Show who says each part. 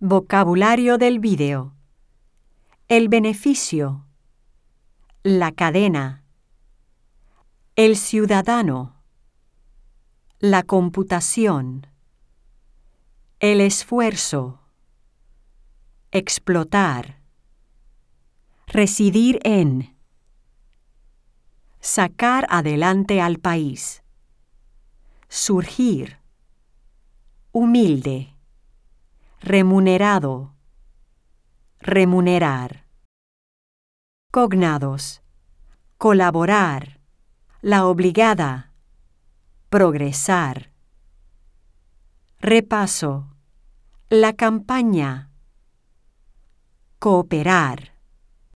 Speaker 1: Vocabulario del vídeo. El beneficio. La cadena. El ciudadano. La computación. El esfuerzo. Explotar. Residir en. Sacar adelante al país. Surgir. Humilde. Remunerado. Remunerar. Cognados. Colaborar. La obligada. Progresar. Repaso. La campaña. Cooperar.